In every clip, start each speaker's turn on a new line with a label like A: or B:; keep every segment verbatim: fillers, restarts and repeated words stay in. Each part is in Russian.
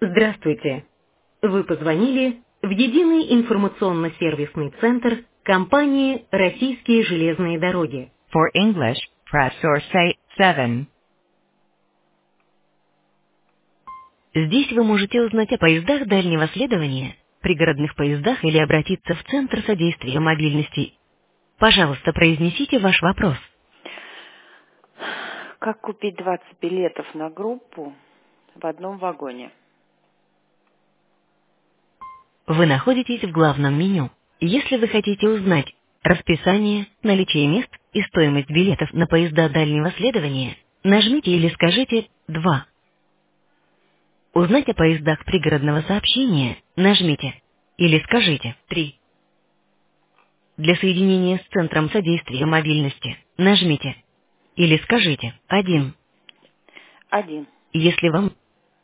A: Здравствуйте. Вы позвонили в единый информационно-сервисный центр компании «Российские железные дороги». For English, press or say seven. Здесь вы можете узнать о поездах дальнего следования, пригородных поездах или обратиться в Центр содействия мобильности. Пожалуйста, произнесите ваш вопрос.
B: Как купить двадцать билетов на группу в одном вагоне?
A: Вы находитесь в главном меню. Если вы хотите узнать расписание, наличие мест и стоимость билетов на поезда дальнего следования, нажмите или скажите два. Узнать о поездах пригородного сообщения, нажмите или скажите три. Для соединения с Центром содействия мобильности, нажмите или скажите один.
B: Один.
A: Если вам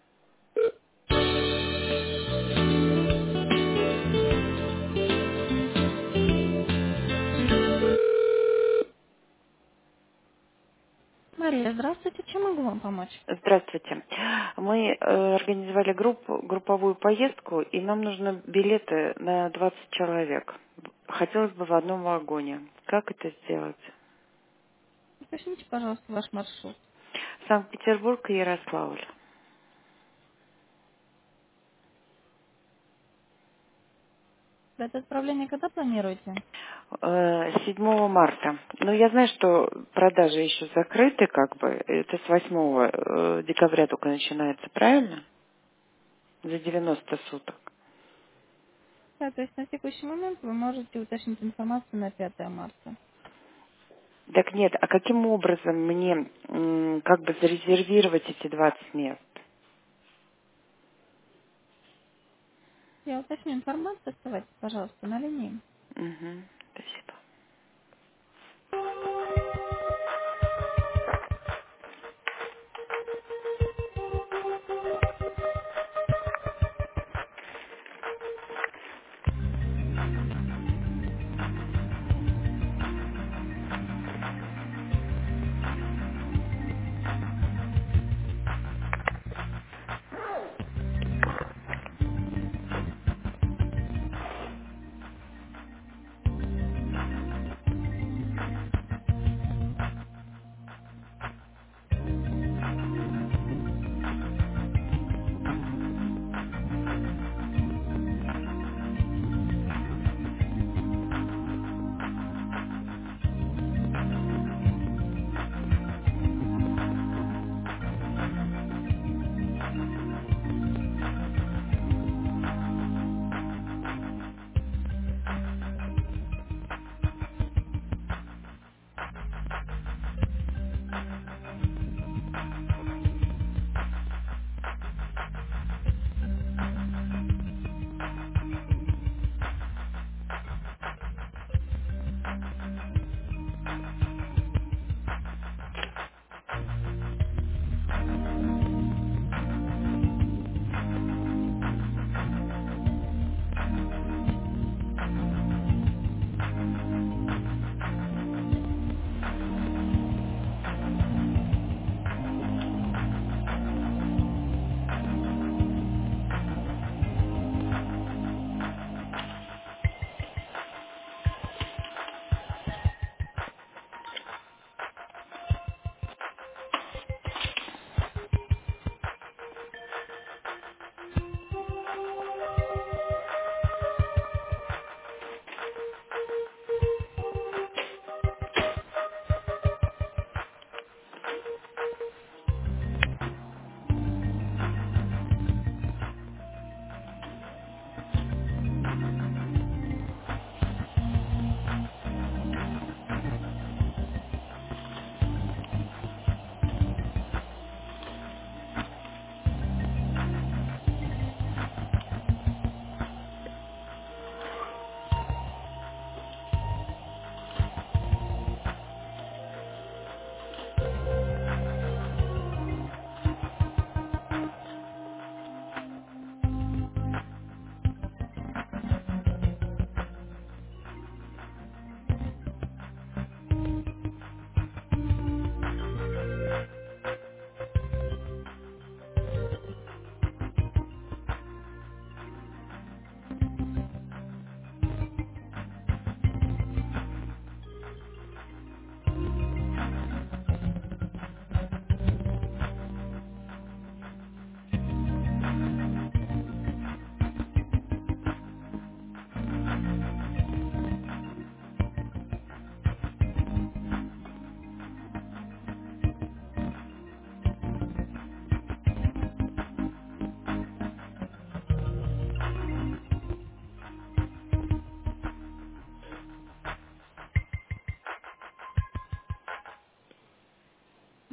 A: Мария, здравствуйте. Чем могу вам помочь?
B: Здравствуйте. Мы э, организовали группу, групповую поездку, и нам нужны билеты на двадцать человек. Хотелось бы в одном вагоне. Как это сделать?
A: Уточните, пожалуйста, ваш маршрут.
B: Санкт-Петербург и Ярославль.
A: Дата отправления когда планируете?
B: Э, седьмого марта. Но я знаю, что продажи еще закрыты, как бы. Это с восьмого э, декабря только начинается, правильно? За девяносто суток.
A: Да, то есть на текущий момент вы можете уточнить информацию на пятое марта.
B: Так нет, а каким образом мне м, как бы зарезервировать эти двадцать мест?
A: Я уточню информацию, оставайтесь, пожалуйста, на линии.
B: Угу, спасибо.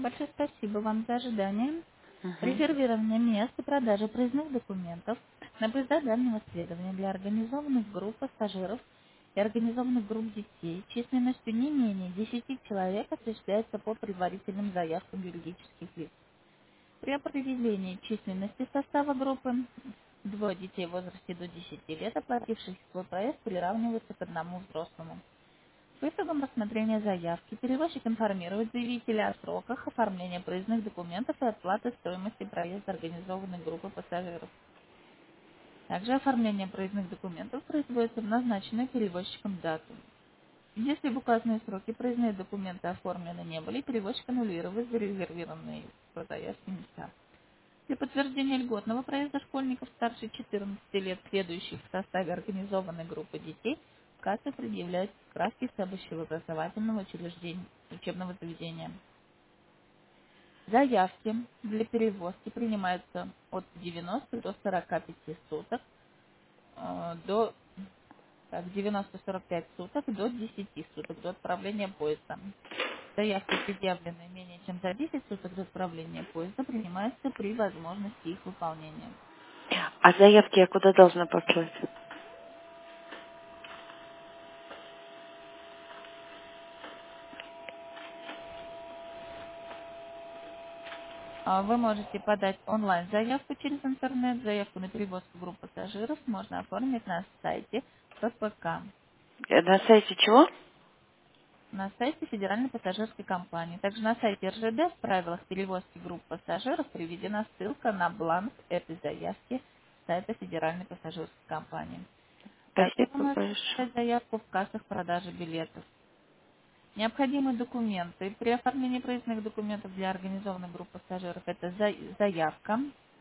C: Большое спасибо вам за ожидание.
B: Угу.
C: Резервирование мест и продажа проездных документов на поезда дальнего следования для организованных групп пассажиров и организованных групп детей численностью не менее десяти человек осуществляется по предварительным заявкам юридических лиц. При определении численности состава группы двое детей в возрасте до десяти лет, оплативших свой проезд, приравниваются к одному взрослому. По итогам рассмотрения заявки перевозчик информирует заявителя о сроках оформления проездных документов и отплаты стоимости проезда организованной группы пассажиров. Также оформление проездных документов производится в назначенную перевозчиком дату. Если в указанные сроки проездные документы оформлены не были, перевозчик аннулирует зарезервированные по заявке места. Для подтверждения льготного проезда школьников старше четырнадцати лет, следующих в составе организованной группы детей, в кассе предъявляются справки с общеобразовательного учреждения, учебного заведения. Заявки для перевозки принимаются от девяноста до сорока пяти суток, э, до так, девяноста сорок пять суток до десяти суток до отправления поезда. Заявки, предъявленные менее чем за десять суток до отправления поезда, принимаются при возможности их выполнения.
B: А заявки я куда должна послать?
C: А Вы можете подать онлайн-заявку через интернет. Заявку на перевозку групп пассажиров можно оформить на сайте П П К,
B: Э, На сайте чего?
C: на сайте Федеральной пассажирской компании. Также на сайте Р Ж Д в правилах перевозки групп пассажиров приведена ссылка на бланк этой заявки с сайта Федеральной пассажирской компании. Также вы
B: Спасибо
C: можете
B: большое.
C: подать заявку в кассах продажи билетов. Необходимые документы. При оформлении проездных документов для организованной группы пассажиров это за- заявка,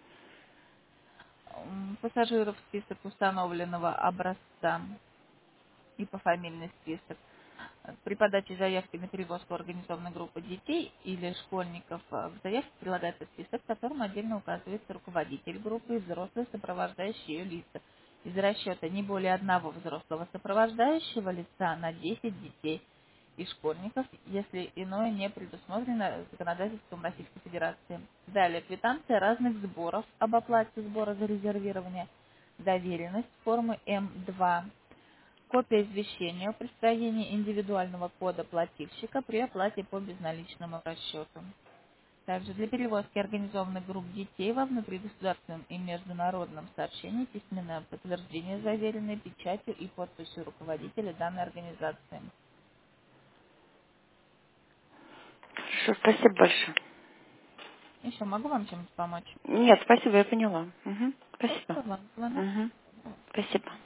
C: м, пассажиров в список установленного образца и пофамильный список. При подаче заявки на перевозку организованной группы детей или школьников э, к заявке прилагается список, в котором отдельно указывается руководитель группы и взрослые сопровождающие ее лица. Из расчета не более одного взрослого сопровождающего лица на десять детей и школьников, если иное не предусмотрено законодательством Российской Федерации. Далее, квитанция разных сборов об оплате сбора за резервирование, доверенность формы М два, копия извещения о присвоении индивидуального кода плательщика при оплате по безналичному расчету. Также для перевозки организованных групп детей во внутригосударственном и международном сообщении письменное подтверждение, заверенное печатью и подписью руководителя данной организации.
B: Хорошо, спасибо большое.
C: Еще могу вам чем-то помочь?
B: Нет, спасибо, я поняла. Угу. Спасибо.
C: Спасибо вам. Звонок.
B: Угу. Спасибо.